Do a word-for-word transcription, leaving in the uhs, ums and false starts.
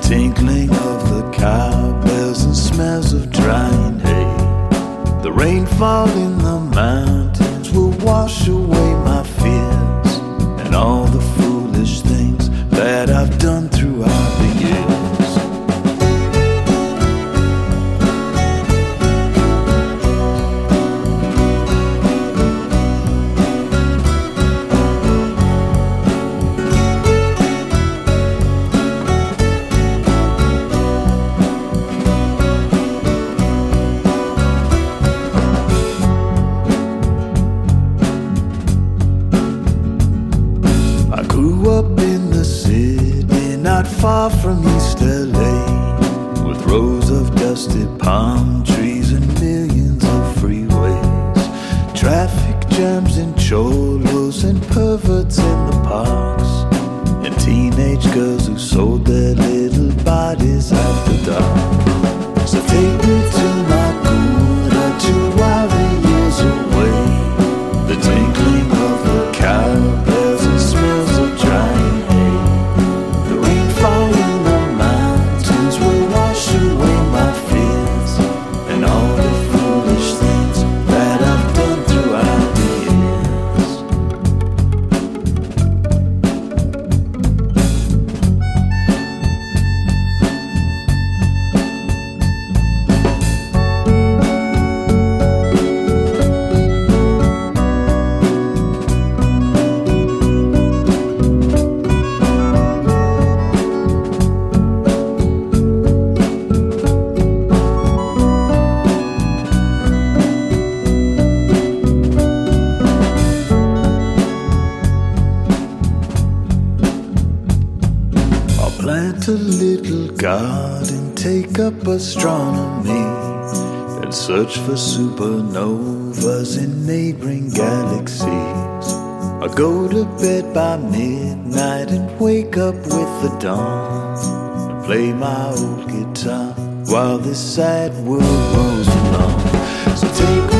tinkling of the cowbells and smells of drying hay. The rainfall in the mountains will wash away my fears and all the foolish things that I've done throughout the years. Far from East L A, with rows of dusty palm trees and millions of freeways, traffic jams and cholos and perverts in the parks, and teenage girls who sold their little bodies after dark. So take me to my Buddha, to while the years away, the tinkling of the cowbells and smells of drying hay. Fall in the mountains will wash away my fears and all the foolish things that I've done throughout the plant a little garden, take up astronomy, and search for supernovas in neighboring galaxies. I go to bed by midnight and wake up with the dawn, and play my old guitar while this sad world rolls along. So take